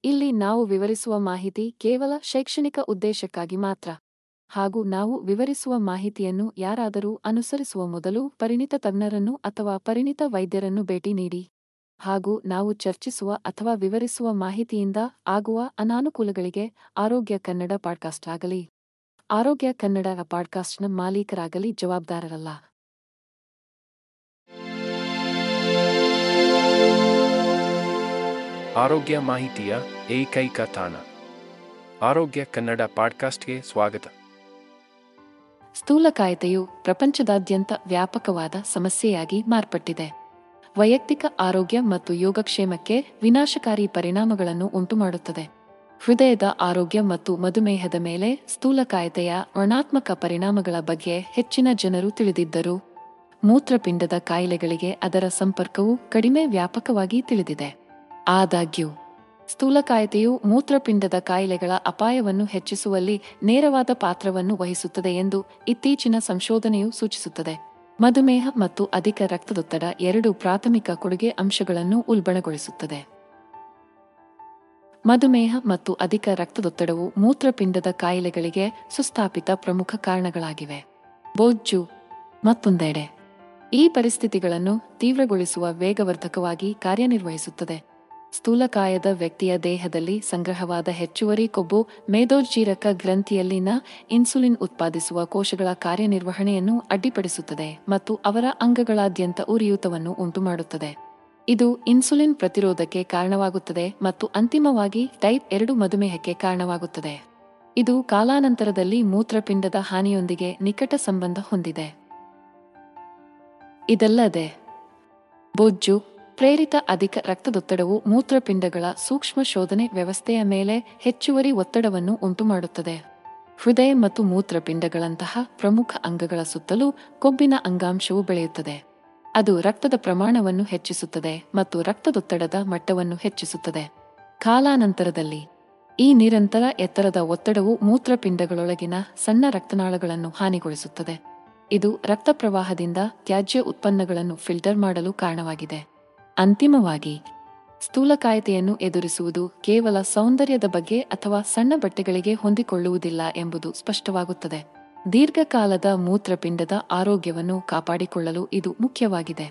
ಇಲ್ಲಿ ನಾವು ವಿವರಿಸುವ ಮಾಹಿತಿ ಕೇವಲ ಶೈಕ್ಷಣಿಕ ಉದ್ದೇಶಕ್ಕಾಗಿ ಮಾತ್ರ. ಹಾಗೂ ನಾವು ವಿವರಿಸುವ ಮಾಹಿತಿಯನ್ನು ಯಾರಾದರೂ ಅನುಸರಿಸುವ ಮೊದಲು ಪರಿಣಿತ ತಜ್ಞರನ್ನು ಅಥವಾ ಪರಿಣಿತ ವೈದ್ಯರನ್ನು ಭೇಟಿ ನೀಡಿ. ಹಾಗೂ ನಾವು ಚರ್ಚಿಸುವ ಅಥವಾ ವಿವರಿಸುವ ಮಾಹಿತಿಯಿಂದ ಆಗುವ ಅನಾನುಕೂಲಗಳಿಗೆ ಆರೋಗ್ಯ ಕನ್ನಡ ಪಾಡ್ಕಾಸ್ಟ್ ಆಗಲಿ ಆರೋಗ್ಯ ಕನ್ನಡ ಪಾಡ್ಕಾಸ್ಟ್ನ ಮಾಲೀಕರಾಗಲಿ ಜವಾಬ್ದಾರರಲ್ಲ. ಆರೋಗ್ಯ ಮಾಹಿತಿಯ ಏಕೈಕ ತಾಣ ಆರೋಗ್ಯ ಕನ್ನಡ ಪಾಡ್ಕಾಸ್ಟ್ಗೆ ಸ್ವಾಗತ. ಸ್ಥೂಲಕಾಯತೆಯು ಪ್ರಪಂಚದಾದ್ಯಂತ ವ್ಯಾಪಕವಾದ ಸಮಸ್ಯೆಯಾಗಿ ಮಾರ್ಪಟ್ಟಿದೆ. ವೈಯಕ್ತಿಕ ಆರೋಗ್ಯ ಮತ್ತು ಯೋಗಕ್ಷೇಮಕ್ಕೆ ವಿನಾಶಕಾರಿ ಪರಿಣಾಮಗಳನ್ನು ಉಂಟುಮಾಡುತ್ತದೆ. ಹೃದಯದ ಆರೋಗ್ಯ ಮತ್ತು ಮಧುಮೇಹದ ಮೇಲೆ ಸ್ಥೂಲಕಾಯತೆಯ ಋಣಾತ್ಮಕ ಪರಿಣಾಮಗಳ ಬಗ್ಗೆ ಹೆಚ್ಚಿನ ಜನರು ತಿಳಿದಿದ್ದರೂ ಮೂತ್ರಪಿಂಡದ ಕಾಯಿಲೆಗಳಿಗೆ ಅದರ ಸಂಪರ್ಕವು ಕಡಿಮೆ ವ್ಯಾಪಕವಾಗಿ ತಿಳಿದಿದೆ. ಆದಾಗ್ಯೂ ಸ್ಥೂಲಕಾಯತೆಯು ಮೂತ್ರಪಿಂಡದ ಕಾಯಿಲೆಗಳ ಅಪಾಯವನ್ನು ಹೆಚ್ಚಿಸುವಲ್ಲಿ ನೇರವಾದ ಪಾತ್ರವನ್ನು ವಹಿಸುತ್ತದೆ ಎಂದು ಇತ್ತೀಚಿನ ಸಂಶೋಧನೆಯು ಸೂಚಿಸುತ್ತದೆ. ಮಧುಮೇಹ ಮತ್ತು ಅಧಿಕ ರಕ್ತದೊತ್ತಡ ಎರಡು ಪ್ರಾಥಮಿಕ ಕೊಡುಗೆ ಅಂಶಗಳನ್ನು ಉಲ್ಬಣಗೊಳಿಸುತ್ತದೆ. ಮಧುಮೇಹ ಮತ್ತು ಅಧಿಕ ರಕ್ತದೊತ್ತಡವು ಮೂತ್ರಪಿಂಡದ ಕಾಯಿಲೆಗಳಿಗೆ ಸುಸ್ಥಾಪಿತ ಪ್ರಮುಖ ಕಾರಣಗಳಾಗಿವೆ. ಬೊಜ್ಜು ಮತ್ತೊಂದೆಡೆ ಈ ಪರಿಸ್ಥಿತಿಗಳನ್ನು ತೀವ್ರಗೊಳಿಸುವ ವೇಗವರ್ಧಕವಾಗಿ ಕಾರ್ಯನಿರ್ವಹಿಸುತ್ತದೆ. ಸ್ಥೂಲಕಾಯದ ವ್ಯಕ್ತಿಯ ದೇಹದಲ್ಲಿ ಸಂಗ್ರಹವಾದ ಹೆಚ್ಚುವರಿ ಕೊಬ್ಬು ಮೇದೋಜ್ಜೀರಕ ಗ್ರಂಥಿಯಲ್ಲಿನ ಇನ್ಸುಲಿನ್ ಉತ್ಪಾದಿಸುವ ಕೋಶಗಳ ಕಾರ್ಯನಿರ್ವಹಣೆಯನ್ನು ಅಡ್ಡಿಪಡಿಸುತ್ತದೆ ಮತ್ತು ಅವರ ಅಂಗಗಳಾದ್ಯಂತ ಉರಿಯೂತವನ್ನು ಉಂಟುಮಾಡುತ್ತದೆ. ಇದು ಇನ್ಸುಲಿನ್ ಪ್ರತಿರೋಧಕ್ಕೆ ಕಾರಣವಾಗುತ್ತದೆ ಮತ್ತು ಅಂತಿಮವಾಗಿ ಟೈಪ್ 2 ಮಧುಮೇಹಕ್ಕೆ ಕಾರಣವಾಗುತ್ತದೆ. ಇದು ಕಾಲಾನಂತರದಲ್ಲಿ ಮೂತ್ರಪಿಂಡದ ಹಾನಿಯೊಂದಿಗೆ ನಿಕಟ ಸಂಬಂಧ ಹೊಂದಿದೆ. ಇದಲ್ಲದೆ ಬೊಜ್ಜು ಪ್ರೇರಿತ ಅಧಿಕ ರಕ್ತದೊತ್ತಡವು ಮೂತ್ರಪಿಂಡಗಳ ಸೂಕ್ಷ್ಮ ಶೋಧನೆ ವ್ಯವಸ್ಥೆಯ ಮೇಲೆ ಹೆಚ್ಚುವರಿ ಒತ್ತಡವನ್ನು ಉಂಟುಮಾಡುತ್ತದೆ. ಹೃದಯ ಮತ್ತು ಮೂತ್ರಪಿಂಡಗಳಂತಹ ಪ್ರಮುಖ ಅಂಗಗಳ ಸುತ್ತಲೂ ಕೊಬ್ಬಿನ ಅಂಗಾಂಶವು ಬೆಳೆಯುತ್ತದೆ. ಅದು ರಕ್ತದ ಪ್ರಮಾಣವನ್ನು ಹೆಚ್ಚಿಸುತ್ತದೆ ಮತ್ತು ರಕ್ತದೊತ್ತಡದ ಮಟ್ಟವನ್ನು ಹೆಚ್ಚಿಸುತ್ತದೆ. ಕಾಲಾನಂತರದಲ್ಲಿ ಈ ನಿರಂತರ ಎತ್ತರದ ಒತ್ತಡವು ಮೂತ್ರಪಿಂಡಗಳೊಳಗಿನ ಸಣ್ಣ ರಕ್ತನಾಳಗಳನ್ನು ಹಾನಿಗೊಳಿಸುತ್ತದೆ. ಇದು ರಕ್ತ ಪ್ರವಾಹದಿಂದ ತ್ಯಾಜ್ಯ ಉತ್ಪನ್ನಗಳನ್ನು ಫಿಲ್ಟರ್ ಮಾಡಲು ಕಾರಣವಾಗಿದೆ. ಅಂತಿಮವಾಗಿ ಸ್ಥೂಲಕಾಯತೆಯನ್ನು ಎದುರಿಸುವುದು ಕೇವಲ ಸೌಂದರ್ಯದ ಬಗ್ಗೆ ಅಥವಾ ಸಣ್ಣ ಬಟ್ಟೆಗಳಿಗೆ ಹೊಂದಿಕೊಳ್ಳುವುದಿಲ್ಲ ಎಂಬುದು ಸ್ಪಷ್ಟವಾಗುತ್ತದೆ. ದೀರ್ಘಕಾಲದ ಮೂತ್ರಪಿಂಡದ ಆರೋಗ್ಯವನ್ನು ಕಾಪಾಡಿಕೊಳ್ಳಲು ಇದು ಮುಖ್ಯವಾಗಿದೆ.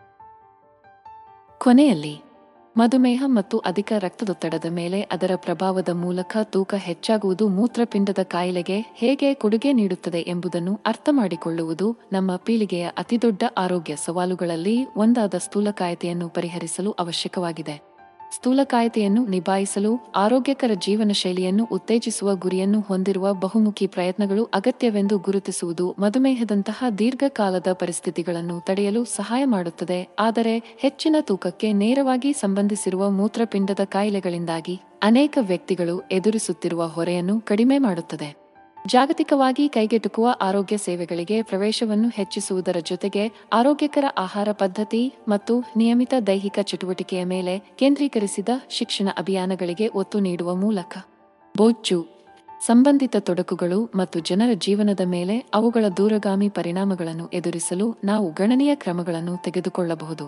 ಕೊನೆಯಲ್ಲಿ ಮಧುಮೇಹ ಮತ್ತು ಅಧಿಕ ರಕ್ತದೊತ್ತಡದ ಮೇಲೆ ಅದರ ಪ್ರಭಾವದ ಮೂಲಕ ತೂಕ ಹೆಚ್ಚಾಗುವುದು ಮೂತ್ರಪಿಂಡದ ಕಾಯಿಲೆಗೆ ಹೇಗೆ ಕೊಡುಗೆ ನೀಡುತ್ತದೆ ಎಂಬುದನ್ನು ಅರ್ಥಮಾಡಿಕೊಳ್ಳುವುದು ನಮ್ಮ ಪೀಳಿಗೆಯ ಅತಿದೊಡ್ಡ ಆರೋಗ್ಯ ಸವಾಲುಗಳಲ್ಲಿ ಒಂದಾದ ಸ್ಥೂಲಕಾಯತೆಯನ್ನು ಪರಿಹರಿಸಲು ಅವಶ್ಯಕವಾಗಿದೆ. ಸ್ಥೂಲಕಾಯತೆಯನ್ನು ನಿಭಾಯಿಸಲು ಆರೋಗ್ಯಕರ ಜೀವನ ಶೈಲಿಯನ್ನು ಉತ್ತೇಜಿಸುವ ಗುರಿಯನ್ನು ಹೊಂದಿರುವ ಬಹುಮುಖಿ ಪ್ರಯತ್ನಗಳು ಅಗತ್ಯವೆಂದು ಗುರುತಿಸುವುದು ಮಧುಮೇಹದಂತಹ ದೀರ್ಘಕಾಲದ ಪರಿಸ್ಥಿತಿಗಳನ್ನು ತಡೆಯಲು ಸಹಾಯ ಮಾಡುತ್ತದೆ. ಆದರೆ ಹೆಚ್ಚಿನ ತೂಕಕ್ಕೆ ನೇರವಾಗಿ ಸಂಬಂಧಿಸಿರುವ ಮೂತ್ರಪಿಂಡದ ಕಾಯಿಲೆಗಳಿಂದಾಗಿ ಅನೇಕ ವ್ಯಕ್ತಿಗಳು ಎದುರಿಸುತ್ತಿರುವ ಹೊರೆಯನ್ನು ಕಡಿಮೆ ಮಾಡುತ್ತದೆ. ಜಾಗತಿಕವಾಗಿ ಕೈಗೆಟುಕುವ ಆರೋಗ್ಯ ಸೇವೆಗಳಿಗೆ ಪ್ರವೇಶವನ್ನು ಹೆಚ್ಚಿಸುವುದರ ಜೊತೆಗೆ ಆರೋಗ್ಯಕರ ಆಹಾರ ಪದ್ಧತಿ ಮತ್ತು ನಿಯಮಿತ ದೈಹಿಕ ಚಟುವಟಿಕೆಯ ಮೇಲೆ ಕೇಂದ್ರೀಕರಿಸಿದ ಶಿಕ್ಷಣ ಅಭಿಯಾನಗಳಿಗೆ ಒತ್ತು ನೀಡುವ ಮೂಲಕ ಬೊಜ್ಜು ಸಂಬಂಧಿತ ತೊಡಕುಗಳು ಮತ್ತು ಜನರ ಜೀವನದ ಮೇಲೆ ಅವುಗಳ ದೂರಗಾಮಿ ಪರಿಣಾಮಗಳನ್ನು ಎದುರಿಸಲು ನಾವು ಗಣನೀಯ ಕ್ರಮಗಳನ್ನು ತೆಗೆದುಕೊಳ್ಳಬಹುದು.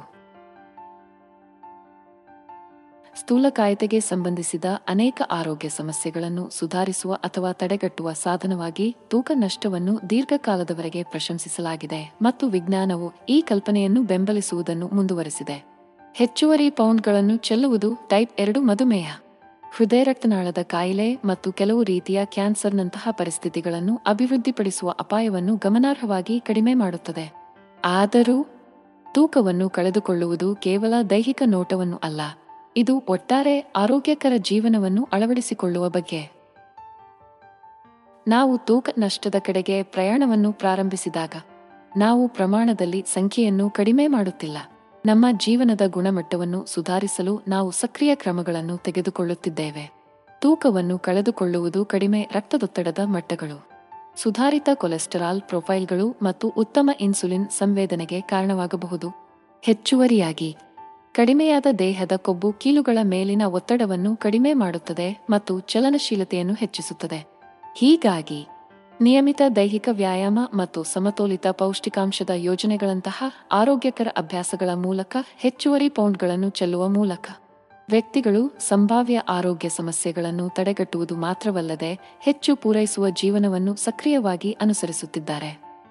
ಸ್ಥೂಲಕಾಯತೆಗೆ ಸಂಬಂಧಿಸಿದ ಅನೇಕ ಆರೋಗ್ಯ ಸಮಸ್ಯೆಗಳನ್ನು ಸುಧಾರಿಸುವ ಅಥವಾ ತಡೆಗಟ್ಟುವ ಸಾಧನವಾಗಿ ತೂಕ ನಷ್ಟವನ್ನು ದೀರ್ಘಕಾಲದವರೆಗೆ ಪ್ರಶಂಸಿಸಲಾಗಿದೆ ಮತ್ತು ವಿಜ್ಞಾನವು ಈ ಕಲ್ಪನೆಯನ್ನು ಬೆಂಬಲಿಸುವುದನ್ನು ಮುಂದುವರೆಸಿದೆ. ಹೆಚ್ಚುವರಿ ಪೌಂಡ್ಗಳನ್ನು ಚೆಲ್ಲುವುದು ಟೈಪ್ 2 ಮಧುಮೇಹ, ಹೃದಯ ರಕ್ತನಾಳದ ಕಾಯಿಲೆ ಮತ್ತು ಕೆಲವು ರೀತಿಯ ಕ್ಯಾನ್ಸರ್ನಂತಹ ಪರಿಸ್ಥಿತಿಗಳನ್ನು ಅಭಿವೃದ್ಧಿಪಡಿಸುವ ಅಪಾಯವನ್ನು ಗಮನಾರ್ಹವಾಗಿ ಕಡಿಮೆ ಮಾಡುತ್ತದೆ. ಆದರೂ ತೂಕವನ್ನು ಕಳೆದುಕೊಳ್ಳುವುದು ಕೇವಲ ದೈಹಿಕ ನೋಟವನ್ನು ಅಲ್ಲ, ಇದು ಒಟ್ಟಾರೆ ಆರೋಗ್ಯಕರ ಜೀವನವನ್ನು ಅಳವಡಿಸಿಕೊಳ್ಳುವ ಬಗ್ಗೆ. ನಾವು ತೂಕ ನಷ್ಟದ ಕಡೆಗೆ ಪ್ರಯಾಣವನ್ನು ಪ್ರಾರಂಭಿಸಿದಾಗ ನಾವು ಪ್ರಮಾಣದಲ್ಲಿ ಸಂಖ್ಯೆಯನ್ನು ಕಡಿಮೆ ಮಾಡುತ್ತಿಲ್ಲ, ನಮ್ಮ ಜೀವನದ ಗುಣಮಟ್ಟವನ್ನು ಸುಧಾರಿಸಲು ನಾವು ಸಕ್ರಿಯ ಕ್ರಮಗಳನ್ನು ತೆಗೆದುಕೊಳ್ಳುತ್ತಿದ್ದೇವೆ. ತೂಕವನ್ನು ಕಳೆದುಕೊಳ್ಳುವುದು ಕಡಿಮೆ ರಕ್ತದೊತ್ತಡದ ಮಟ್ಟಗಳು, ಸುಧಾರಿತ ಕೊಲೆಸ್ಟರಾಲ್ ಪ್ರೊಫೈಲ್ಗಳು ಮತ್ತು ಉತ್ತಮ ಇನ್ಸುಲಿನ್ ಸಂವೇದನೆಗೆ ಕಾರಣವಾಗಬಹುದು. ಹೆಚ್ಚುವರಿಯಾಗಿ ಕಡಿಮೆಯಾದ ದೇಹದ ಕೊಬ್ಬು ಕೀಲುಗಳ ಮೇಲಿನ ಒತ್ತಡವನ್ನು ಕಡಿಮೆ ಮಾಡುತ್ತದೆ ಮತ್ತು ಚಲನಶೀಲತೆಯನ್ನು ಹೆಚ್ಚಿಸುತ್ತದೆ. ಹೀಗಾಗಿ ನಿಯಮಿತ ದೈಹಿಕ ವ್ಯಾಯಾಮ ಮತ್ತು ಸಮತೋಲಿತ ಪೌಷ್ಟಿಕಾಂಶದ ಯೋಜನೆಗಳಂತಹ ಆರೋಗ್ಯಕರ ಅಭ್ಯಾಸಗಳ ಮೂಲಕ ಹೆಚ್ಚುವರಿ ಪೌಂಡ್ಗಳನ್ನು ಚೆಲ್ಲುವ ಮೂಲಕ ವ್ಯಕ್ತಿಗಳು ಸಂಭಾವ್ಯ ಆರೋಗ್ಯ ಸಮಸ್ಯೆಗಳನ್ನು ತಡೆಗಟ್ಟುವುದು ಮಾತ್ರವಲ್ಲದೆ ಹೆಚ್ಚು ಪೂರೈಸುವ ಜೀವನವನ್ನು ಸಕ್ರಿಯವಾಗಿ ಅನುಸರಿಸುತ್ತಿದ್ದಾರೆ.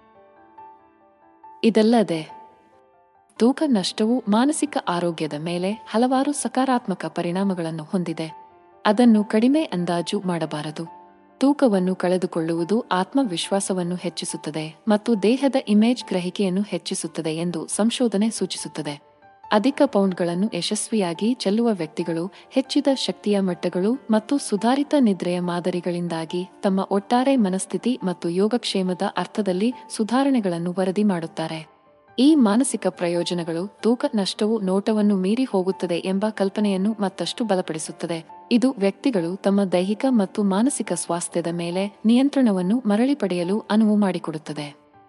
ಇದಲ್ಲದೆ ತೂಕ ನಷ್ಟವು ಮಾನಸಿಕ ಆರೋಗ್ಯದ ಮೇಲೆ ಹಲವಾರು ಸಕಾರಾತ್ಮಕ ಪರಿಣಾಮಗಳನ್ನು ಹೊಂದಿದೆ. ಅದನ್ನು ಕಡಿಮೆ ಅಂದಾಜು ಮಾಡಬಾರದು. ತೂಕವನ್ನು ಕಳೆದುಕೊಳ್ಳುವುದು ಆತ್ಮವಿಶ್ವಾಸವನ್ನು ಹೆಚ್ಚಿಸುತ್ತದೆ ಮತ್ತು ದೇಹದ ಇಮೇಜ್ ಗ್ರಹಿಕೆಯನ್ನು ಹೆಚ್ಚಿಸುತ್ತದೆ ಎಂದು ಸಂಶೋಧನೆ ಸೂಚಿಸುತ್ತದೆ. ಅಧಿಕ ಪೌಂಡ್ಗಳನ್ನು ಯಶಸ್ವಿಯಾಗಿ ಚೆಲ್ಲುವ ವ್ಯಕ್ತಿಗಳು ಹೆಚ್ಚಿದ ಶಕ್ತಿಯ ಮಟ್ಟಗಳು ಮತ್ತು ಸುಧಾರಿತ ನಿದ್ರೆಯ ಮಾದರಿಗಳಿಂದಾಗಿ ತಮ್ಮ ಒಟ್ಟಾರೆ ಮನಸ್ಥಿತಿ ಮತ್ತು ಯೋಗಕ್ಷೇಮದ ಅರ್ಥದಲ್ಲಿ ಸುಧಾರಣೆಗಳನ್ನು ವರದಿ ಮಾಡುತ್ತಾರೆ. ಈ ಮಾನಸಿಕ ಪ್ರಯೋಜನಗಳು ತೂಕ ನಷ್ಟವು ನೋಟವನ್ನು ಮೀರಿ ಹೋಗುತ್ತದೆ ಎಂಬ ಕಲ್ಪನೆಯನ್ನು ಮತ್ತಷ್ಟು ಬಲಪಡಿಸುತ್ತದೆ. ಇದು ವ್ಯಕ್ತಿಗಳು ತಮ್ಮ ದೈಹಿಕ ಮತ್ತು ಮಾನಸಿಕ ಸ್ವಾಸ್ಥ್ಯದ ಮೇಲೆ ನಿಯಂತ್ರಣವನ್ನು ಮರಳಿ ಪಡೆಯಲು ಅನುವು ಮಾಡಿಕೊಡುತ್ತದೆ.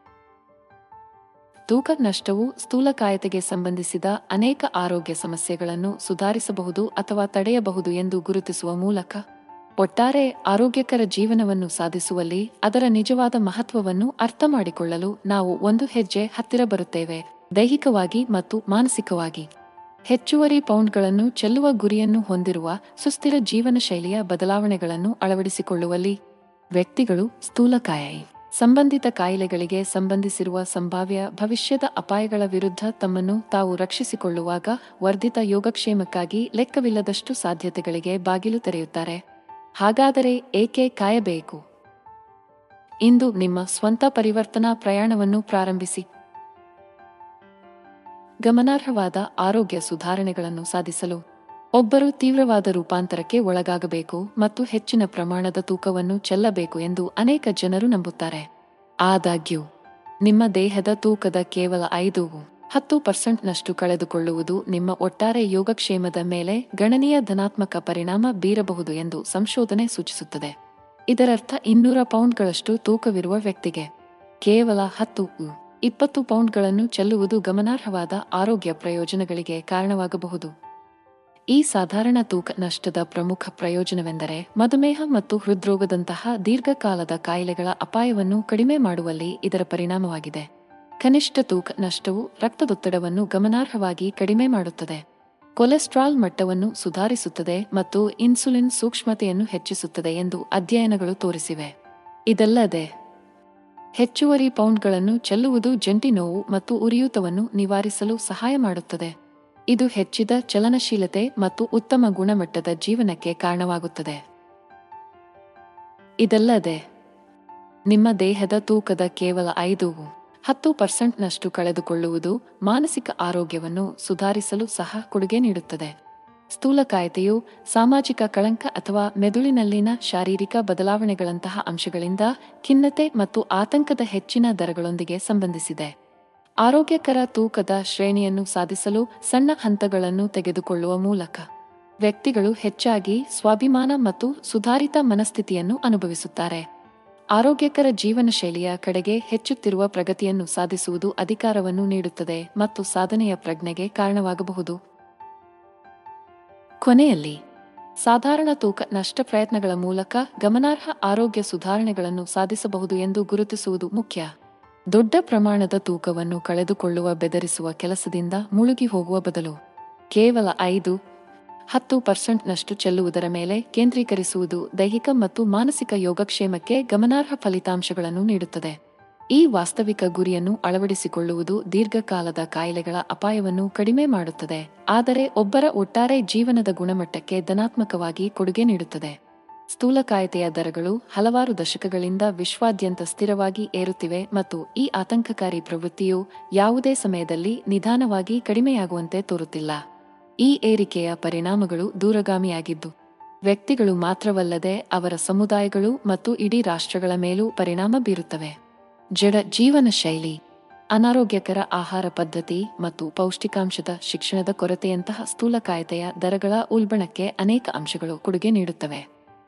ತೂಕ ನಷ್ಟವು ಸ್ಥೂಲಕಾಯತೆಗೆ ಸಂಬಂಧಿಸಿದ ಅನೇಕ ಆರೋಗ್ಯ ಸಮಸ್ಯೆಗಳನ್ನು ಸುಧಾರಿಸಬಹುದು ಅಥವಾ ತಡೆಯಬಹುದು ಎಂದು ಗುರುತಿಸುವ ಮೂಲಕ ಒಟ್ಟಾರೆ ಆರೋಗ್ಯಕರ ಜೀವನವನ್ನು ಸಾಧಿಸುವಲ್ಲಿ ಅದರ ನಿಜವಾದ ಮಹತ್ವವನ್ನು ಅರ್ಥಮಾಡಿಕೊಳ್ಳಲು ನಾವು ಒಂದು ಹೆಜ್ಜೆ ಹತ್ತಿರ ಬರುತ್ತೇವೆ. ದೈಹಿಕವಾಗಿ ಮತ್ತು ಮಾನಸಿಕವಾಗಿ ಹೆಚ್ಚುವರಿ ಪೌಂಡ್ಗಳನ್ನು ಚೆಲ್ಲುವ ಗುರಿಯನ್ನು ಹೊಂದಿರುವ ಸುಸ್ಥಿರ ಜೀವನ ಶೈಲಿಯ ಬದಲಾವಣೆಗಳನ್ನು ಅಳವಡಿಸಿಕೊಳ್ಳುವಲ್ಲಿ ವ್ಯಕ್ತಿಗಳು ಸ್ಥೂಲಕಾಯ ಸಂಬಂಧಿತ ಕಾಯಿಲೆಗಳಿಗೆ ಸಂಬಂಧಿಸಿರುವ ಸಂಭಾವ್ಯ ಭವಿಷ್ಯದ ಅಪಾಯಗಳ ವಿರುದ್ಧ ತಮ್ಮನ್ನು ತಾವು ರಕ್ಷಿಸಿಕೊಳ್ಳುವಾಗ ವರ್ಧಿತ ಯೋಗಕ್ಷೇಮಕ್ಕಾಗಿ ಲೆಕ್ಕವಿಲ್ಲದಷ್ಟು ಸಾಧ್ಯತೆಗಳಿಗೆ ಬಾಗಿಲು ತೆರೆಯುತ್ತಾರೆ. ಹಾಗಾದರೆ ಏಕೆ ಕಾಯಬೇಕು? ಇಂದು ನಿಮ್ಮ ಸ್ವಂತ ಪರಿವರ್ತನಾ ಪ್ರಯಾಣವನ್ನು ಪ್ರಾರಂಭಿಸಿ. ಗಮನಾರ್ಹವಾದ ಆರೋಗ್ಯ ಸುಧಾರಣೆಗಳನ್ನು ಸಾಧಿಸಲು ಒಬ್ಬರು ತೀವ್ರವಾದ ರೂಪಾಂತರಕ್ಕೆ ಒಳಗಾಗಬೇಕು ಮತ್ತು ಹೆಚ್ಚಿನ ಪ್ರಮಾಣದ ತೂಕವನ್ನು ಚೆಲ್ಲಬೇಕು ಎಂದು ಅನೇಕ ಜನರು ನಂಬುತ್ತಾರೆ. ಆದಾಗ್ಯೂ ನಿಮ್ಮ ದೇಹದ ತೂಕದ ಕೇವಲ 5-10% ನಷ್ಟು ಕಳೆದುಕೊಳ್ಳುವುದು ನಿಮ್ಮ ಒಟ್ಟಾರೆ ಯೋಗಕ್ಷೇಮದ ಮೇಲೆ ಗಣನೀಯ ಧನಾತ್ಮಕ ಪರಿಣಾಮ ಬೀರಬಹುದು ಎಂದು ಸಂಶೋಧನೆ ಸೂಚಿಸುತ್ತದೆ. ಇದರರ್ಥ 200 ಪೌಂಡ್ಗಳಷ್ಟು ತೂಕವಿರುವ ವ್ಯಕ್ತಿಗೆ ಕೇವಲ 10-20 ಪೌಂಡ್ಗಳನ್ನು ಚೆಲ್ಲುವುದು ಗಮನಾರ್ಹವಾದ ಆರೋಗ್ಯ ಪ್ರಯೋಜನಗಳಿಗೆ ಕಾರಣವಾಗಬಹುದು. ಈ ಸಾಧಾರಣ ತೂಕ ನಷ್ಟದ ಪ್ರಮುಖ ಪ್ರಯೋಜನವೆಂದರೆ ಮಧುಮೇಹ ಮತ್ತು ಹೃದ್ರೋಗದಂತಹ ದೀರ್ಘಕಾಲದ ಕಾಯಿಲೆಗಳ ಅಪಾಯವನ್ನು ಕಡಿಮೆ ಮಾಡುವಲ್ಲಿ ಇದರ ಪರಿಣಾಮವಾಗಿದೆ. ಕನಿಷ್ಠ ತೂಕ ನಷ್ಟವು ರಕ್ತದೊತ್ತಡವನ್ನು ಗಮನಾರ್ಹವಾಗಿ ಕಡಿಮೆ ಮಾಡುತ್ತದೆ, ಕೊಲೆಸ್ಟ್ರಾಲ್ ಮಟ್ಟವನ್ನು ಸುಧಾರಿಸುತ್ತದೆ ಮತ್ತು ಇನ್ಸುಲಿನ್ ಸೂಕ್ಷ್ಮತೆಯನ್ನು ಹೆಚ್ಚಿಸುತ್ತದೆ ಎಂದು ಅಧ್ಯಯನಗಳು ತೋರಿಸಿವೆ. ಇದಲ್ಲದೆ ಹೆಚ್ಚುವರಿ ಪೌಂಡ್ಗಳನ್ನು ಚೆಲ್ಲುವುದು ಜಂಟಿ ನೋವು ಮತ್ತು ಉರಿಯೂತವನ್ನು ನಿವಾರಿಸಲು ಸಹಾಯ ಮಾಡುತ್ತದೆ. ಇದು ಹೆಚ್ಚಿದ ಚಲನಶೀಲತೆ ಮತ್ತು ಉತ್ತಮ ಗುಣಮಟ್ಟದ ಜೀವನಕ್ಕೆ ಕಾರಣವಾಗುತ್ತದೆ. ಇದಲ್ಲದೆ ನಿಮ್ಮ ದೇಹದ ತೂಕದ ಕೇವಲ 5-10% ನಷ್ಟು ಕಳೆದುಕೊಳ್ಳುವುದು ಮಾನಸಿಕ ಆರೋಗ್ಯವನ್ನು ಸುಧಾರಿಸಲು ಸಹ ಕೊಡುಗೆ ನೀಡುತ್ತದೆ. ಸ್ಥೂಲಕಾಯತೆಯು ಸಾಮಾಜಿಕ ಕಳಂಕ ಅಥವಾ ಮೆದುಳಿನಲ್ಲಿನ ಶಾರೀರಿಕ ಬದಲಾವಣೆಗಳಂತಹ ಅಂಶಗಳಿಂದ ಖಿನ್ನತೆ ಮತ್ತು ಆತಂಕದ ಹೆಚ್ಚಿನ ದರಗಳೊಂದಿಗೆ ಸಂಬಂಧಿಸಿದೆ. ಆರೋಗ್ಯಕರ ತೂಕದ ಶ್ರೇಣಿಯನ್ನು ಸಾಧಿಸಲು ಸಣ್ಣ ಹಂತಗಳನ್ನು ತೆಗೆದುಕೊಳ್ಳುವ ಮೂಲಕ ವ್ಯಕ್ತಿಗಳು ಹೆಚ್ಚಾಗಿ ಸ್ವಾಭಿಮಾನ ಮತ್ತು ಸುಧಾರಿತ ಮನಸ್ಥಿತಿಯನ್ನು ಅನುಭವಿಸುತ್ತಾರೆ. ಆರೋಗ್ಯಕರ ಜೀವನ ಶೈಲಿಯ ಕಡೆಗೆ ಹೆಚ್ಚುತ್ತಿರುವ ಪ್ರಗತಿಯನ್ನು ಸಾಧಿಸುವುದು ಅಧಿಕಾರವನ್ನು ನೀಡುತ್ತದೆ ಮತ್ತು ಸಾಧನೆಯ ಪ್ರಜ್ಞೆಗೆ ಕಾರಣವಾಗಬಹುದು. ಕೊನೆಯಲ್ಲಿ ಸಾಧಾರಣ ತೂಕ ನಷ್ಟ ಪ್ರಯತ್ನಗಳ ಮೂಲಕ ಗಮನಾರ್ಹ ಆರೋಗ್ಯ ಸುಧಾರಣೆಗಳನ್ನು ಸಾಧಿಸಬಹುದು ಎಂದು ಗುರುತಿಸುವುದು ಮುಖ್ಯ. ದೊಡ್ಡ ಪ್ರಮಾಣದ ತೂಕವನ್ನು ಕಳೆದುಕೊಳ್ಳುವ ಬೆದರಿಸುವ ಕೆಲಸದಿಂದ ಮುಳುಗಿ ಹೋಗುವ ಬದಲು ಕೇವಲ 5-10% ನಷ್ಟು ಚೆಲ್ಲುವುದರ ಮೇಲೆ ಕೇಂದ್ರೀಕರಿಸುವುದು ದೈಹಿಕ ಮತ್ತು ಮಾನಸಿಕ ಯೋಗಕ್ಷೇಮಕ್ಕೆ ಗಮನಾರ್ಹ ಫಲಿತಾಂಶಗಳನ್ನು ನೀಡುತ್ತದೆ. ಈ ವಾಸ್ತವಿಕ ಗುರಿಯನ್ನು ಅಳವಡಿಸಿಕೊಳ್ಳುವುದು ದೀರ್ಘಕಾಲದ ಕಾಯಿಲೆಗಳ ಅಪಾಯವನ್ನು ಕಡಿಮೆ ಮಾಡುತ್ತದೆ, ಆದರೆ ಒಬ್ಬರ ಒಟ್ಟಾರೆ ಜೀವನದ ಗುಣಮಟ್ಟಕ್ಕೆ ಧನಾತ್ಮಕವಾಗಿ ಕೊಡುಗೆ ನೀಡುತ್ತದೆ. ಸ್ಥೂಲಕಾಯತೆಯ ದರಗಳು ಹಲವಾರು ದಶಕಗಳಿಂದ ವಿಶ್ವಾದ್ಯಂತ ಸ್ಥಿರವಾಗಿ ಏರುತ್ತಿವೆ ಮತ್ತು ಈ ಆತಂಕಕಾರಿ ಪ್ರವೃತ್ತಿಯು ಯಾವುದೇ ಸಮಯದಲ್ಲಿ ನಿಧಾನವಾಗಿ ಕಡಿಮೆಯಾಗುವಂತೆ ತೋರುತ್ತಿಲ್ಲ. ಈ ಏರಿಕೆಯ ಪರಿಣಾಮಗಳು ದೂರಗಾಮಿಯಾಗಿದ್ದು ವ್ಯಕ್ತಿಗಳು ಮಾತ್ರವಲ್ಲದೆ ಅವರ ಸಮುದಾಯಗಳು ಮತ್ತು ಇಡೀ ರಾಷ್ಟ್ರಗಳ ಮೇಲೂ ಪರಿಣಾಮ ಬೀರುತ್ತವೆ. ಜಡ ಜೀವನ ಶೈಲಿ, ಅನಾರೋಗ್ಯಕರ ಆಹಾರ ಪದ್ಧತಿ ಮತ್ತು ಪೌಷ್ಟಿಕಾಂಶದ ಶಿಕ್ಷಣದ ಕೊರತೆಯಂತಹ ಸ್ಥೂಲಕಾಯತೆಯ ದರಗಳ ಉಲ್ಬಣಕ್ಕೆ ಅನೇಕ ಅಂಶಗಳು ಕೊಡುಗೆ ನೀಡುತ್ತವೆ.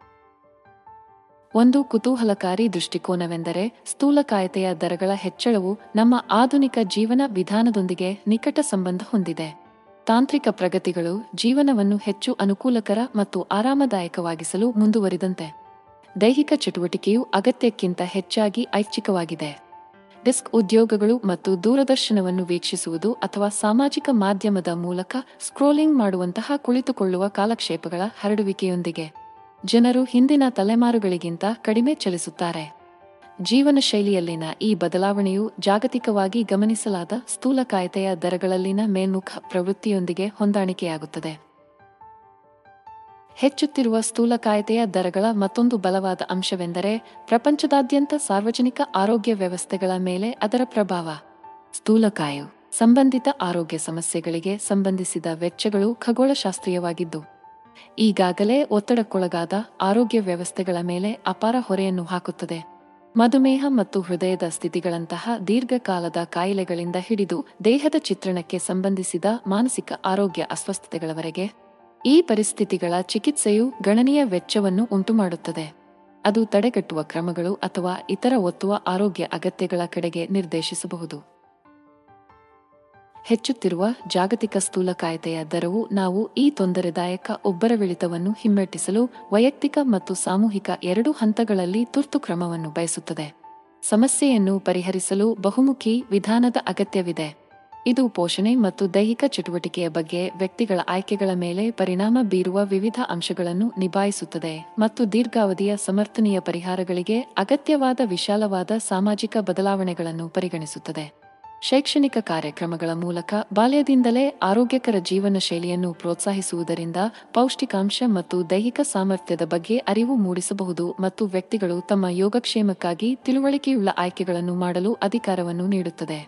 ಒಂದು ಕುತೂಹಲಕಾರಿ ದೃಷ್ಟಿಕೋನವೆಂದರೆ ಸ್ಥೂಲಕಾಯತೆಯ ದರಗಳ ಹೆಚ್ಚಳವು ನಮ್ಮ ಆಧುನಿಕ ಜೀವನ ವಿಧಾನದೊಂದಿಗೆ ನಿಕಟ ಸಂಬಂಧ ಹೊಂದಿದೆ. ತಾಂತ್ರಿಕ ಪ್ರಗತಿಗಳು ಜೀವನವನ್ನು ಹೆಚ್ಚು ಅನುಕೂಲಕರ ಮತ್ತು ಆರಾಮದಾಯಕವಾಗಿಸಲು ಮುಂದುವರಿದಂತೆ ದೈಹಿಕ ಚಟುವಟಿಕೆಯು ಅಗತ್ಯಕ್ಕಿಂತ ಹೆಚ್ಚಾಗಿ ಐಚ್ಛಿಕವಾಗಿದೆ. ಡಿಸ್ಕ್ ಉದ್ಯೋಗಗಳು ಮತ್ತು ದೂರದರ್ಶನವನ್ನು ವೀಕ್ಷಿಸುವುದು ಅಥವಾ ಸಾಮಾಜಿಕ ಮಾಧ್ಯಮದ ಮೂಲಕ ಸ್ಕ್ರೋಲಿಂಗ್ ಮಾಡುವಂತಹ ಕುಳಿತುಕೊಳ್ಳುವ ಕಾಲಕ್ಷೇಪಗಳ ಹರಡುವಿಕೆಯೊಂದಿಗೆ ಜನರು ಹಿಂದಿನ ತಲೆಮಾರುಗಳಿಗಿಂತ ಕಡಿಮೆ ಚಲಿಸುತ್ತಾರೆ. ಜೀವನ ಶೈಲಿಯಲ್ಲಿನ ಈ ಬದಲಾವಣೆಯು ಜಾಗತಿಕವಾಗಿ ಗಮನಿಸಲಾದ ಸ್ಥೂಲಕಾಯತೆಯ ದರಗಳಲ್ಲಿನ ಮೇಲ್ಮುಖ ಪ್ರವೃತ್ತಿಯೊಂದಿಗೆ ಹೊಂದಾಣಿಕೆಯಾಗುತ್ತದೆ. ಹೆಚ್ಚುತ್ತಿರುವ ಸ್ಥೂಲಕಾಯತೆಯ ದರಗಳ ಮತ್ತೊಂದು ಬಲವಾದ ಅಂಶವೆಂದರೆ ಪ್ರಪಂಚದಾದ್ಯಂತ ಸಾರ್ವಜನಿಕ ಆರೋಗ್ಯ ವ್ಯವಸ್ಥೆಗಳ ಮೇಲೆ ಅದರ ಪ್ರಭಾವ. ಸ್ಥೂಲಕಾಯವು ಸಂಬಂಧಿತ ಆರೋಗ್ಯ ಸಮಸ್ಯೆಗಳಿಗೆ ಸಂಬಂಧಿಸಿದ ವೆಚ್ಚಗಳು ಖಗೋಳಶಾಸ್ತ್ರೀಯವಾಗಿದ್ದು, ಈಗಾಗಲೇ ಒತ್ತಡಕ್ಕೊಳಗಾದ ಆರೋಗ್ಯ ವ್ಯವಸ್ಥೆಗಳ ಮೇಲೆ ಅಪಾರ ಹೊರೆಯನ್ನು ಹಾಕುತ್ತದೆ. ಮಧುಮೇಹ ಮತ್ತು ಹೃದಯದ ಸ್ಥಿತಿಗಳಂತಹ ದೀರ್ಘಕಾಲದ ಕಾಯಿಲೆಗಳಿಂದ ಹಿಡಿದು ದೇಹದ ಚಿತ್ರಣಕ್ಕೆ ಸಂಬಂಧಿಸಿದ ಮಾನಸಿಕ ಆರೋಗ್ಯ ಅಸ್ವಸ್ಥತೆಗಳವರೆಗೆ ಈ ಪರಿಸ್ಥಿತಿಗಳ ಚಿಕಿತ್ಸೆಯು ಗಣನೀಯ ವೆಚ್ಚವನ್ನು ಉಂಟುಮಾಡುತ್ತದೆ. ಅದು ತಡೆಗಟ್ಟುವ ಕ್ರಮಗಳು ಅಥವಾ ಇತರ ಒತ್ತುವ ಆರೋಗ್ಯ ಅಗತ್ಯಗಳ ಕಡೆಗೆ ನಿರ್ದೇಶಿಸಬಹುದು. ಹೆಚ್ಚುತ್ತಿರುವ ಜಾಗತಿಕ ಸ್ಥೂಲಕಾಯತೆಯ ದರವು ನಾವು ಈ ತೊಂದರೆದಾಯಕ ಒಬ್ಬರವಿಳಿತವನ್ನು ಹಿಮ್ಮೆಟ್ಟಿಸಲು ವೈಯಕ್ತಿಕ ಮತ್ತು ಸಾಮೂಹಿಕ ಎರಡೂ ಹಂತಗಳಲ್ಲಿ ತುರ್ತು ಕ್ರಮವನ್ನು ಬಯಸುತ್ತದೆ. ಸಮಸ್ಯೆಯನ್ನು ಪರಿಹರಿಸಲು ಬಹುಮುಖಿ ವಿಧಾನದ ಅಗತ್ಯವಿದೆ. ಇದು ಪೋಷಣೆ ಮತ್ತು ದೈಹಿಕ ಚಟುವಟಿಕೆಯ ಬಗ್ಗೆ ವ್ಯಕ್ತಿಗಳ ಆಯ್ಕೆಗಳ ಮೇಲೆ ಪರಿಣಾಮ ಬೀರುವ ವಿವಿಧ ಅಂಶಗಳನ್ನು ನಿಭಾಯಿಸುತ್ತದೆ ಮತ್ತು ದೀರ್ಘಾವಧಿಯ ಸಮರ್ಥನೀಯ ಪರಿಹಾರಗಳಿಗೆ ಅಗತ್ಯವಾದ ವಿಶಾಲವಾದ ಸಾಮಾಜಿಕ ಬದಲಾವಣೆಗಳನ್ನು ಪರಿಗಣಿಸುತ್ತದೆ. ಶೈಕ್ಷಣಿಕ ಕಾರ್ಯಕ್ರಮಗಳ ಮೂಲಕ ಬಾಲ್ಯದಿಂದಲೇ ಆರೋಗ್ಯಕರ ಜೀವನ ಶೈಲಿಯನ್ನು ಪ್ರೋತ್ಸಾಹಿಸುವುದರಿಂದ ಪೌಷ್ಟಿಕಾಂಶ ಮತ್ತು ದೈಹಿಕ ಸಾಮರ್ಥ್ಯದ ಬಗ್ಗೆ ಅರಿವು ಮೂಡಿಸಬಹುದು ಮತ್ತು ವ್ಯಕ್ತಿಗಳು ತಮ್ಮ ಯೋಗಕ್ಷೇಮಕ್ಕಾಗಿ ತಿಳುವಳಿಕೆಯುಳ್ಳ ಆಯ್ಕೆಗಳನ್ನು ಮಾಡಲು ಅಧಿಕಾರವನ್ನು ನೀಡುತ್ತದೆ.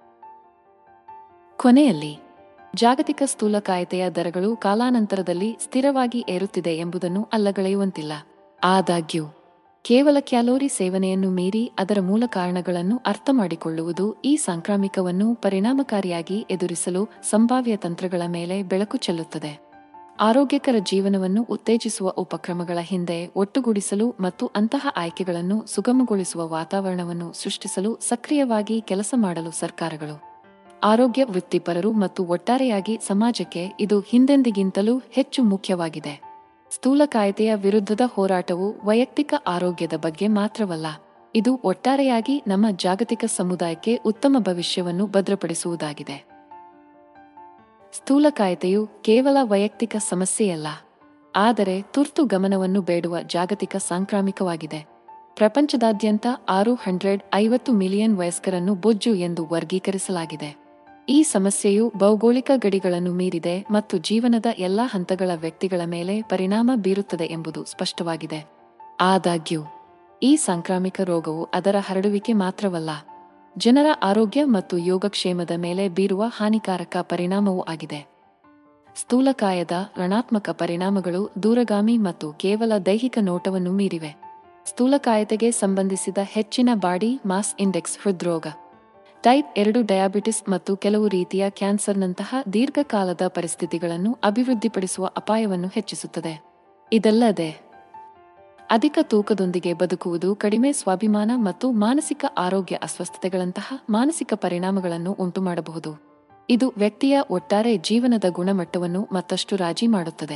ಕೊನೆಯಲ್ಲಿ, ಜಾಗತಿಕ ಸ್ಥೂಲಕಾಯತೆಯ ದರಗಳು ಕಾಲಾನಂತರದಲ್ಲಿ ಸ್ಥಿರವಾಗಿ ಏರುತ್ತಿದೆ ಎಂಬುದನ್ನು ಅಲ್ಲಗಳೆಯುವಂತಿಲ್ಲ. ಆದಾಗ್ಯೂ, ಕೇವಲ ಕ್ಯಾಲೋರಿ ಸೇವನೆಯನ್ನು ಮೀರಿ ಅದರ ಮೂಲ ಕಾರಣಗಳನ್ನು ಅರ್ಥಮಾಡಿಕೊಳ್ಳುವುದು ಈ ಸಾಂಕ್ರಾಮಿಕವನ್ನು ಪರಿಣಾಮಕಾರಿಯಾಗಿ ಎದುರಿಸಲು ಸಂಭಾವ್ಯ ತಂತ್ರಗಳ ಮೇಲೆ ಬೆಳಕು ಚೆಲ್ಲುತ್ತದೆ. ಆರೋಗ್ಯಕರ ಜೀವನವನ್ನು ಉತ್ತೇಜಿಸುವ ಉಪಕ್ರಮಗಳ ಹಿಂದೆ ಒಟ್ಟುಗೂಡಿಸಲು ಮತ್ತು ಅಂತಹ ಆಯ್ಕೆಗಳನ್ನು ಸುಗಮಗೊಳಿಸುವ ವಾತಾವರಣವನ್ನು ಸೃಷ್ಟಿಸಲು ಸಕ್ರಿಯವಾಗಿ ಕೆಲಸ ಮಾಡಲು ಸರ್ಕಾರಗಳು, ಆರೋಗ್ಯ ವೃತ್ತಿಪರರು ಮತ್ತು ಒಟ್ಟಾರೆಯಾಗಿ ಸಮಾಜಕ್ಕೆ ಇದು ಹಿಂದೆಂದಿಗಿಂತಲೂ ಹೆಚ್ಚು ಮುಖ್ಯವಾಗಿದೆ. ಸ್ಥೂಲಕಾಯತೆಯ ವಿರುದ್ಧದ ಹೋರಾಟವು ವೈಯಕ್ತಿಕ ಆರೋಗ್ಯದ ಬಗ್ಗೆ ಮಾತ್ರವಲ್ಲ, ಇದು ಒಟ್ಟಾರೆಯಾಗಿ ನಮ್ಮ ಜಾಗತಿಕ ಸಮುದಾಯಕ್ಕೆ ಉತ್ತಮ ಭವಿಷ್ಯವನ್ನು ಭದ್ರಪಡಿಸುವುದಾಗಿದೆ. ಸ್ಥೂಲಕಾಯತೆಯು ಕೇವಲ ವೈಯಕ್ತಿಕ ಸಮಸ್ಯೆಯಲ್ಲ, ಆದರೆ ತುರ್ತು ಗಮನವನ್ನು ಬೇಡುವ ಜಾಗತಿಕ ಸಾಂಕ್ರಾಮಿಕವಾಗಿದೆ. ಪ್ರಪಂಚದಾದ್ಯಂತ 650 ಮಿಲಿಯನ್ ವಯಸ್ಕರನ್ನು ಬೊಜ್ಜು ಎಂದು ವರ್ಗೀಕರಿಸಲಾಗಿದೆ. ಈ ಸಮಸ್ಯೆಯು ಭೌಗೋಳಿಕ ಗಡಿಗಳನ್ನು ಮೀರಿದೆ ಮತ್ತು ಜೀವನದ ಎಲ್ಲಾ ಹಂತಗಳ ವ್ಯಕ್ತಿಗಳ ಮೇಲೆ ಪರಿಣಾಮ ಬೀರುತ್ತದೆ ಎಂಬುದು ಸ್ಪಷ್ಟವಾಗಿದೆ. ಆದಾಗ್ಯೂ, ಈ ಸಾಂಕ್ರಾಮಿಕ ರೋಗವು ಅದರ ಹರಡುವಿಕೆ ಮಾತ್ರವಲ್ಲ, ಜನರ ಆರೋಗ್ಯ ಮತ್ತು ಯೋಗಕ್ಷೇಮದ ಮೇಲೆ ಬೀರುವ ಹಾನಿಕಾರಕ ಪರಿಣಾಮವೂ ಆಗಿದೆ. ಸ್ಥೂಲಕಾಯದ ಋಣಾತ್ಮಕ ಪರಿಣಾಮಗಳು ದೂರಗಾಮಿ ಮತ್ತು ಕೇವಲ ದೈಹಿಕ ನೋಟವನ್ನು ಮೀರಿವೆ. ಸ್ಥೂಲಕಾಯತೆಗೆ ಸಂಬಂಧಿಸಿದ ಹೆಚ್ಚಿನ ಬಾಡಿ ಮಾಸ್ ಇಂಡೆಕ್ಸ್ ಹೃದ್ರೋಗ, ಟೈಪ್ 2 ಡಯಾಬಿಟಿಸ್ ಮತ್ತು ಕೆಲವು ರೀತಿಯ ಕ್ಯಾನ್ಸರ್ನಂತಹ ದೀರ್ಘಕಾಲದ ಪರಿಸ್ಥಿತಿಗಳನ್ನು ಅಭಿವೃದ್ಧಿಪಡಿಸುವ ಅಪಾಯವನ್ನು ಹೆಚ್ಚಿಸುತ್ತದೆ. ಇದಲ್ಲದೆ, ಅಧಿಕ ತೂಕದೊಂದಿಗೆ ಬದುಕುವುದು ಕಡಿಮೆ ಸ್ವಾಭಿಮಾನ ಮತ್ತು ಮಾನಸಿಕ ಆರೋಗ್ಯ ಅಸ್ವಸ್ಥತೆಗಳಂತಹ ಮಾನಸಿಕ ಪರಿಣಾಮಗಳನ್ನು ಉಂಟುಮಾಡಬಹುದು. ಇದು ವ್ಯಕ್ತಿಯ ಒಟ್ಟಾರೆ ಜೀವನದ ಗುಣಮಟ್ಟವನ್ನು ಮತ್ತಷ್ಟು ರಾಜಿ ಮಾಡುತ್ತದೆ.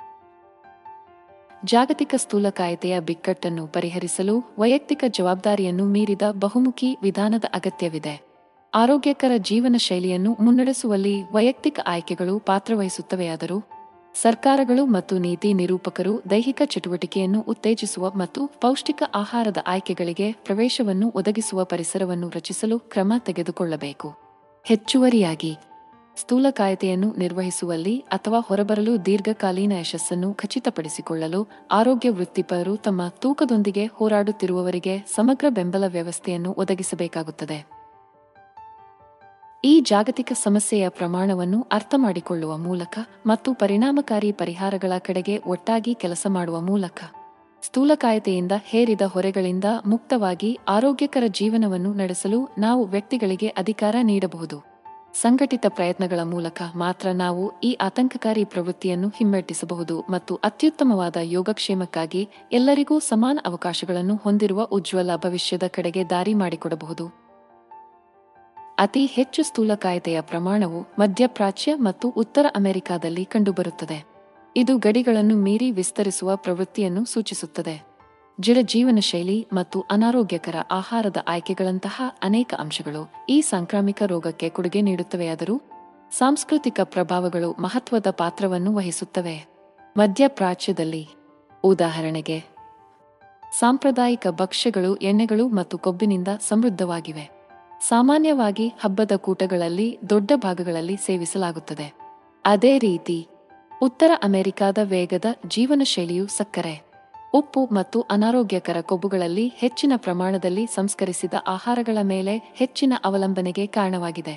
ಜಾಗತಿಕ ಸ್ಥೂಲಕಾಯತೆಯ ಬಿಕ್ಕಟ್ಟನ್ನು ಪರಿಹರಿಸಲು ವೈಯಕ್ತಿಕ ಜವಾಬ್ದಾರಿಯನ್ನು ಮೀರಿದ ಬಹುಮುಖಿ ವಿಧಾನದ ಅಗತ್ಯವಿದೆ. ಆರೋಗ್ಯಕರ ಜೀವನ ಶೈಲಿಯನ್ನು ಮುನ್ನಡೆಸುವಲ್ಲಿ ವೈಯಕ್ತಿಕ ಆಯ್ಕೆಗಳು ಪಾತ್ರವಹಿಸುತ್ತವೆಯಾದರೂ, ಸರ್ಕಾರಗಳು ಮತ್ತು ನೀತಿ ನಿರೂಪಕರು ದೈಹಿಕ ಚಟುವಟಿಕೆಯನ್ನು ಉತ್ತೇಜಿಸುವ ಮತ್ತು ಪೌಷ್ಟಿಕ ಆಹಾರದ ಆಯ್ಕೆಗಳಿಗೆ ಪ್ರವೇಶವನ್ನು ಒದಗಿಸುವ ಪರಿಸರವನ್ನು ರಚಿಸಲು ಕ್ರಮ ತೆಗೆದುಕೊಳ್ಳಬೇಕು. ಹೆಚ್ಚುವರಿಯಾಗಿ, ಸ್ಥೂಲಕಾಯತೆಯನ್ನು ನಿರ್ವಹಿಸುವಲ್ಲಿ ಅಥವಾ ಹೊರಬರಲು ದೀರ್ಘಕಾಲೀನ ಯಶಸ್ಸನ್ನು ಖಚಿತಪಡಿಸಿಕೊಳ್ಳಲು ಆರೋಗ್ಯ ವೃತ್ತಿಪರರು ತಮ್ಮ ತೂಕದೊಂದಿಗೆ ಹೋರಾಡುತ್ತಿರುವವರಿಗೆ ಸಮಗ್ರ ಬೆಂಬಲ ವ್ಯವಸ್ಥೆಯನ್ನು ಒದಗಿಸಬೇಕಾಗುತ್ತದೆ. ಈ ಜಾಗತಿಕ ಸಮಸ್ಯೆಯ ಪ್ರಮಾಣವನ್ನು ಅರ್ಥಮಾಡಿಕೊಳ್ಳುವ ಮೂಲಕ ಮತ್ತು ಪರಿಣಾಮಕಾರಿ ಪರಿಹಾರಗಳ ಕಡೆಗೆ ಒಟ್ಟಾಗಿ ಕೆಲಸ ಮಾಡುವ ಮೂಲಕ, ಸ್ಥೂಲಕಾಯತೆಯಿಂದ ಹೇರಿದ ಹೊರೆಗಳಿಂದ ಮುಕ್ತವಾಗಿ ಆರೋಗ್ಯಕರ ಜೀವನವನ್ನು ನಡೆಸಲು ನಾವು ವ್ಯಕ್ತಿಗಳಿಗೆ ಅಧಿಕಾರ ನೀಡಬಹುದು. ಸಂಘಟಿತ ಪ್ರಯತ್ನಗಳ ಮೂಲಕ ಮಾತ್ರ ನಾವು ಈ ಆತಂಕಕಾರಿ ಪ್ರವೃತ್ತಿಯನ್ನು ಹಿಮ್ಮೆಟ್ಟಿಸಬಹುದು ಮತ್ತು ಅತ್ಯುತ್ತಮವಾದ ಯೋಗಕ್ಷೇಮಕ್ಕಾಗಿ ಎಲ್ಲರಿಗೂ ಸಮಾನ ಅವಕಾಶಗಳನ್ನು ಹೊಂದಿರುವ ಉಜ್ವಲ ಭವಿಷ್ಯದ ಕಡೆಗೆ ದಾರಿ ಮಾಡಿಕೊಡಬಹುದು. ಅತಿ ಹೆಚ್ಚು ಸ್ಥೂಲಕಾಯತೆಯ ಪ್ರಮಾಣವು ಮಧ್ಯಪ್ರಾಚ್ಯ ಮತ್ತು ಉತ್ತರ ಅಮೆರಿಕಾದಲ್ಲಿ ಕಂಡುಬರುತ್ತದೆ. ಇದು ಗಡಿಗಳನ್ನು ಮೀರಿ ವಿಸ್ತರಿಸುವ ಪ್ರವೃತ್ತಿಯನ್ನು ಸೂಚಿಸುತ್ತದೆ. ಜಡ ಜೀವನ ಶೈಲಿ ಮತ್ತು ಅನಾರೋಗ್ಯಕರ ಆಹಾರದ ಆಯ್ಕೆಗಳಂತಹ ಅನೇಕ ಅಂಶಗಳು ಈ ಸಾಂಕ್ರಾಮಿಕ ರೋಗಕ್ಕೆ ಕೊಡುಗೆ ನೀಡುತ್ತವೆಯಾದರೂ ಸಾಂಸ್ಕೃತಿಕ ಪ್ರಭಾವಗಳು ಮಹತ್ವದ ಪಾತ್ರವನ್ನು ವಹಿಸುತ್ತವೆ. ಮಧ್ಯಪ್ರಾಚ್ಯದಲ್ಲಿ ಉದಾಹರಣೆಗೆ ಸಾಂಪ್ರದಾಯಿಕ ಭಕ್ಷ್ಯಗಳು ಎಣ್ಣೆಗಳು ಮತ್ತು ಕೊಬ್ಬಿನಿಂದ ಸಮೃದ್ಧವಾಗಿವೆ. ಸಾಮಾನ್ಯವಾಗಿ ಹಬ್ಬದ ಕೂಟಗಳಲ್ಲಿ ದೊಡ್ಡ ಭಾಗಗಳಲ್ಲಿ ಸೇವಿಸಲಾಗುತ್ತದೆ. ಅದೇ ರೀತಿ ಉತ್ತರ ಅಮೆರಿಕಾದ ವೇಗದ ಜೀವನ ಶೈಲಿಯು ಸಕ್ಕರೆ, ಉಪ್ಪು ಮತ್ತು ಅನಾರೋಗ್ಯಕರ ಕೊಬ್ಬುಗಳಲ್ಲಿ ಹೆಚ್ಚಿನ ಪ್ರಮಾಣದಲ್ಲಿ ಸಂಸ್ಕರಿಸಿದ ಆಹಾರಗಳ ಮೇಲೆ ಹೆಚ್ಚಿನ ಅವಲಂಬನೆಗೆ ಕಾರಣವಾಗಿದೆ.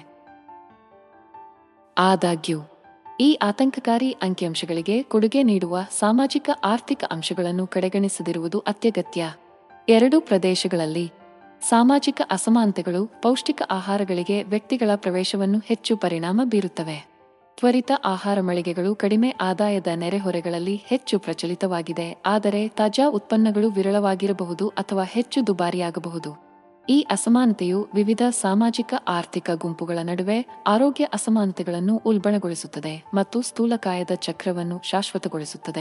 ಆದಾಗ್ಯೂ ಈ ಆತಂಕಕಾರಿ ಅಂಕಿಅಂಶಗಳಿಗೆ ಕೊಡುಗೆ ನೀಡುವ ಸಾಮಾಜಿಕ ಆರ್ಥಿಕ ಅಂಶಗಳನ್ನು ಕಡೆಗಣಿಸದಿರುವುದು ಅತ್ಯಗತ್ಯ. ಎರಡೂ ಪ್ರದೇಶಗಳಲ್ಲಿ ಸಾಮಾಜಿಕ ಅಸಮಾನತೆಗಳು ಪೌಷ್ಟಿಕ ಆಹಾರಗಳಿಗೆ ವ್ಯಕ್ತಿಗಳ ಪ್ರವೇಶವನ್ನು ಹೆಚ್ಚು ಪರಿಣಾಮ ಬೀರುತ್ತವೆ. ತ್ವರಿತ ಆಹಾರ ಮಳಿಗೆಗಳು ಕಡಿಮೆ ಆದಾಯದ ನೆರೆಹೊರೆಗಳಲ್ಲಿ ಹೆಚ್ಚು ಪ್ರಚಲಿತವಾಗಿದೆ, ಆದರೆ ತಾಜಾ ಉತ್ಪನ್ನಗಳು ವಿರಳವಾಗಿರಬಹುದು ಅಥವಾ ಹೆಚ್ಚು ದುಬಾರಿಯಾಗಬಹುದು. ಈ ಅಸಮಾನತೆಯು ವಿವಿಧ ಸಾಮಾಜಿಕ ಆರ್ಥಿಕ ಗುಂಪುಗಳ ನಡುವೆ ಆರೋಗ್ಯ ಅಸಮಾನತೆಗಳನ್ನು ಉಲ್ಬಣಗೊಳಿಸುತ್ತದೆ ಮತ್ತು ಸ್ಥೂಲಕಾಯದ ಚಕ್ರವನ್ನು ಶಾಶ್ವತಗೊಳಿಸುತ್ತದೆ.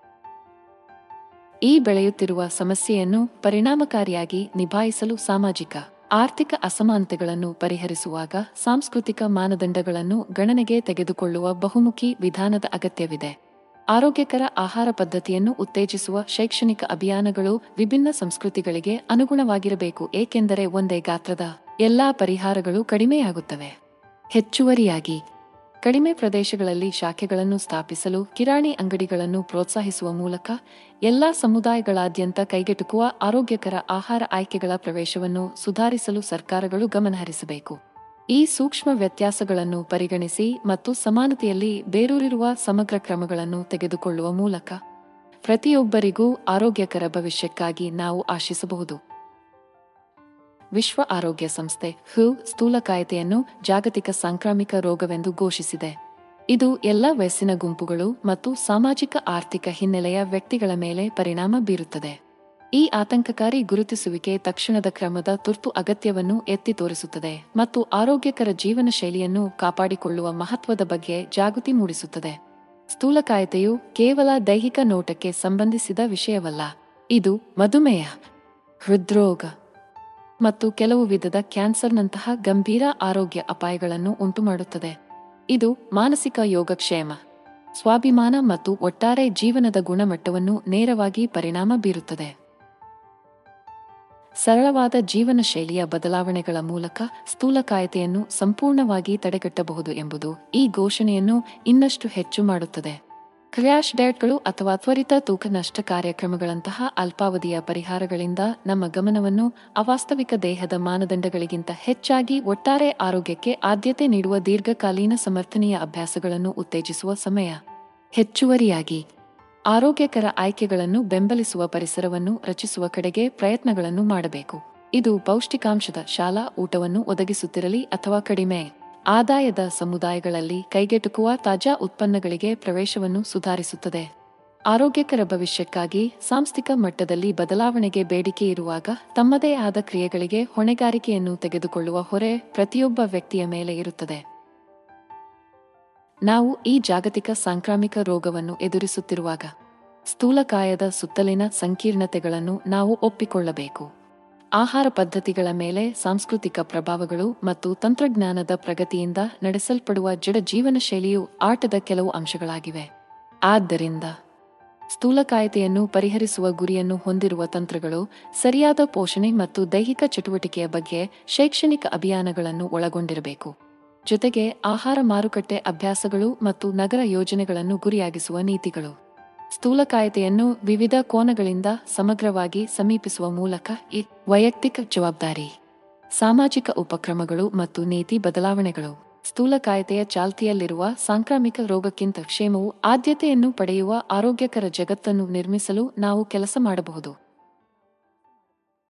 ಈ ಬೆಳೆಯುತ್ತಿರುವ ಸಮಸ್ಯೆಯನ್ನು ಪರಿಣಾಮಕಾರಿಯಾಗಿ ನಿಭಾಯಿಸಲು ಸಾಮಾಜಿಕ ಆರ್ಥಿಕ ಅಸಮಾನತೆಗಳನ್ನು ಪರಿಹರಿಸುವಾಗ ಸಾಂಸ್ಕೃತಿಕ ಮಾನದಂಡಗಳನ್ನು ಗಣನೆಗೆ ತೆಗೆದುಕೊಳ್ಳುವ ಬಹುಮುಖಿ ವಿಧಾನದ ಅಗತ್ಯವಿದೆ. ಆರೋಗ್ಯಕರ ಆಹಾರ ಪದ್ಧತಿಯನ್ನು ಉತ್ತೇಜಿಸುವ ಶೈಕ್ಷಣಿಕ ಅಭಿಯಾನಗಳು ವಿಭಿನ್ನ ಸಂಸ್ಕೃತಿಗಳಿಗೆ ಅನುಗುಣವಾಗಿರಬೇಕು, ಏಕೆಂದರೆ ಒಂದೇ ಗಾತ್ರದ ಎಲ್ಲಾ ಪರಿಹಾರಗಳು ಕಡಿಮೆಯಾಗುತ್ತವೆ. ಹೆಚ್ಚುವರಿಯಾಗಿ ಕಡಿಮೆ ಪ್ರದೇಶಗಳಲ್ಲಿ ಶಾಖೆಗಳನ್ನು ಸ್ಥಾಪಿಸಲು ಕಿರಾಣಿ ಅಂಗಡಿಗಳನ್ನು ಪ್ರೋತ್ಸಾಹಿಸುವ ಮೂಲಕ ಎಲ್ಲಾ ಸಮುದಾಯಗಳಾದ್ಯಂತ ಕೈಗೆಟುಕುವ ಆರೋಗ್ಯಕರ ಆಹಾರ ಆಯ್ಕೆಗಳ ಪ್ರವೇಶವನ್ನು ಸುಧಾರಿಸಲು ಸರ್ಕಾರಗಳು ಗಮನಹರಿಸಬೇಕು. ಈ ಸೂಕ್ಷ್ಮ ವ್ಯತ್ಯಾಸಗಳನ್ನು ಪರಿಗಣಿಸಿ ಮತ್ತು ಸಮಾನತೆಯಲ್ಲಿ ಬೇರೂರಿರುವ ಸಮಗ್ರ ಕ್ರಮಗಳನ್ನು ತೆಗೆದುಕೊಳ್ಳುವ ಮೂಲಕ ಪ್ರತಿಯೊಬ್ಬರಿಗೂ ಆರೋಗ್ಯಕರ ಭವಿಷ್ಯಕ್ಕಾಗಿ ನಾವು ಆಶಿಸಬಹುದು. ವಿಶ್ವ ಆರೋಗ್ಯ ಸಂಸ್ಥೆ WHO ಸ್ಥೂಲಕಾಯತೆಯನ್ನು ಜಾಗತಿಕ ಸಾಂಕ್ರಾಮಿಕ ರೋಗವೆಂದು ಘೋಷಿಸಿದೆ. ಇದು ಎಲ್ಲ ವಯಸ್ಸಿನ ಗುಂಪುಗಳು ಮತ್ತು ಸಾಮಾಜಿಕ ಆರ್ಥಿಕ ಹಿನ್ನೆಲೆಯ ವ್ಯಕ್ತಿಗಳ ಮೇಲೆ ಪರಿಣಾಮ ಬೀರುತ್ತದೆ. ಈ ಆತಂಕಕಾರಿ ಗುರುತಿಸುವಿಕೆ ತಕ್ಷಣದ ಕ್ರಮದ ತುರ್ತು ಅಗತ್ಯವನ್ನು ಎತ್ತಿ ತೋರಿಸುತ್ತದೆ ಮತ್ತು ಆರೋಗ್ಯಕರ ಜೀವನ ಶೈಲಿಯನ್ನು ಕಾಪಾಡಿಕೊಳ್ಳುವ ಮಹತ್ವದ ಬಗ್ಗೆ ಜಾಗೃತಿ ಮೂಡಿಸುತ್ತದೆ. ಸ್ಥೂಲಕಾಯತೆಯು ಕೇವಲ ದೈಹಿಕ ನೋಟಕ್ಕೆ ಸಂಬಂಧಿಸಿದ ವಿಷಯವಲ್ಲ, ಇದು ಮಧುಮೇಹ, ಹೃದ್ರೋಗ ಮತ್ತು ಕೆಲವು ವಿಧದ ಕ್ಯಾನ್ಸರ್ನಂತಹ ಗಂಭೀರ ಆರೋಗ್ಯ ಅಪಾಯಗಳನ್ನು ಉಂಟುಮಾಡುತ್ತದೆ. ಇದು ಮಾನಸಿಕ ಯೋಗಕ್ಷೇಮ, ಸ್ವಾಭಿಮಾನ ಮತ್ತು ಒಟ್ಟಾರೆ ಜೀವನದ ಗುಣಮಟ್ಟವನ್ನು ನೇರವಾಗಿ ಪರಿಣಾಮ ಬೀರುತ್ತದೆ. ಸರಳವಾದ ಜೀವನ ಶೈಲಿಯ ಬದಲಾವಣೆಗಳ ಮೂಲಕ ಸ್ಥೂಲಕಾಯತೆಯನ್ನು ಸಂಪೂರ್ಣವಾಗಿ ತಡೆಗಟ್ಟಬಹುದು ಎಂಬುದು ಈ ಘೋಷಣೆಯನ್ನು ಇನ್ನಷ್ಟು ಹೆಚ್ಚು ಮಾಡುತ್ತದೆ. ಕ್ರ್ಯಾಶ್ ಡಯಟ್ಗಳು ಅಥವಾ ತ್ವರಿತ ತೂಕ ನಷ್ಟ ಕಾರ್ಯಕ್ರಮಗಳಂತಹ ಅಲ್ಪಾವಧಿಯ ಪರಿಹಾರಗಳಿಂದ ನಮ್ಮ ಗಮನವನ್ನು ಅವಾಸ್ತವಿಕ ದೇಹದ ಮಾನದಂಡಗಳಿಗಿಂತ ಹೆಚ್ಚಾಗಿ ಒಟ್ಟಾರೆ ಆರೋಗ್ಯಕ್ಕೆ ಆದ್ಯತೆ ನೀಡುವ ದೀರ್ಘಕಾಲೀನ ಸಮರ್ಥನೀಯ ಅಭ್ಯಾಸಗಳನ್ನು ಉತ್ತೇಜಿಸುವ ಸಮಯ. ಹೆಚ್ಚುವರಿಯಾಗಿ ಆರೋಗ್ಯಕರ ಆಯ್ಕೆಗಳನ್ನು ಬೆಂಬಲಿಸುವ ಪರಿಸರವನ್ನು ರಚಿಸುವ ಕಡೆಗೆ ಪ್ರಯತ್ನಗಳನ್ನು ಮಾಡಬೇಕು. ಇದು ಪೌಷ್ಟಿಕಾಂಶದ ಶಾಲಾ ಊಟವನ್ನು ಒದಗಿಸುತ್ತಿರಲಿ ಅಥವಾ ಕಡಿಮೆ ಆದಾಯದ ಸಮುದಾಯಗಳಲ್ಲಿ ಕೈಗೆಟುಕುವ ತಾಜಾ ಉತ್ಪನ್ನಗಳಿಗೆ ಪ್ರವೇಶವನ್ನು ಸುಧಾರಿಸುತ್ತದೆ. ಆರೋಗ್ಯಕರ ಭವಿಷ್ಯಕ್ಕಾಗಿ ಸಾಂಸ್ಥಿಕ ಮಟ್ಟದಲ್ಲಿ ಬದಲಾವಣೆಗೆ ಬೇಡಿಕೆ ಇರುವಾಗ ತಮ್ಮದೇ ಆದ ಕ್ರಿಯೆಗಳಿಗೆ ಹೊಣೆಗಾರಿಕೆಯನ್ನು ತೆಗೆದುಕೊಳ್ಳುವ ಹೊರೆ ಪ್ರತಿಯೊಬ್ಬ ವ್ಯಕ್ತಿಯ ಮೇಲೆ ಇರುತ್ತದೆ. ನಾವು ಈ ಜಾಗತಿಕ ಸಾಂಕ್ರಾಮಿಕ ರೋಗವನ್ನು ಎದುರಿಸುತ್ತಿರುವಾಗ ಸ್ಥೂಲಕಾಯದ ಸುತ್ತಲಿನ ಸಂಕೀರ್ಣತೆಗಳನ್ನು ನಾವು ಒಪ್ಪಿಕೊಳ್ಳಬೇಕು. ಆಹಾರ ಪದ್ಧತಿಗಳ ಮೇಲೆ ಸಾಂಸ್ಕೃತಿಕ ಪ್ರಭಾವಗಳು ಮತ್ತು ತಂತ್ರಜ್ಞಾನದ ಪ್ರಗತಿಯಿಂದ ನಡೆಸಲ್ಪಡುವ ಜಡ ಜೀವನ ಶೈಲಿಯು ಆಟದ ಕೆಲವು ಅಂಶಗಳಾಗಿವೆ. ಆದ್ದರಿಂದ ಸ್ಥೂಲಕಾಯತೆಯನ್ನು ಪರಿಹರಿಸುವ ಗುರಿಯನ್ನು ಹೊಂದಿರುವ ತಂತ್ರಗಳು, ಸರಿಯಾದ ಪೋಷಣೆ ಮತ್ತು ದೈಹಿಕ ಚಟುವಟಿಕೆಯ ಬಗ್ಗೆ ಶೈಕ್ಷಣಿಕ ಅಭಿಯಾನಗಳನ್ನು ಒಳಗೊಂಡಿರಬೇಕು. ಜೊತೆಗೆ ಆಹಾರ ಮಾರುಕಟ್ಟೆ ಅಭ್ಯಾಸಗಳು ಮತ್ತು ನಗರ ಯೋಜನೆಗಳನ್ನು ಗುರಿಯಾಗಿಸುವ ನೀತಿಗಳು ಸ್ಥೂಲಕಾಯತೆಯನ್ನು ವಿವಿಧ ಕೋನಗಳಿಂದ ಸಮಗ್ರವಾಗಿ ಸಮೀಪಿಸುವ ಮೂಲಕ ಈ ವೈಯಕ್ತಿಕ ಜವಾಬ್ದಾರಿ, ಸಾಮಾಜಿಕ ಉಪಕ್ರಮಗಳು ಮತ್ತು ನೀತಿ ಬದಲಾವಣೆಗಳು ಸ್ಥೂಲಕಾಯತೆಯ ಚಾಲ್ತಿಯಲ್ಲಿರುವ ಸಾಂಕ್ರಾಮಿಕ ರೋಗಕ್ಕಿಂತ ಕ್ಷೇಮವು ಆದ್ಯತೆಯನ್ನು ಪಡೆಯುವ ಆರೋಗ್ಯಕರ ಜಗತ್ತನ್ನು ನಿರ್ಮಿಸಲು ನಾವು ಕೆಲಸ ಮಾಡಬಹುದು.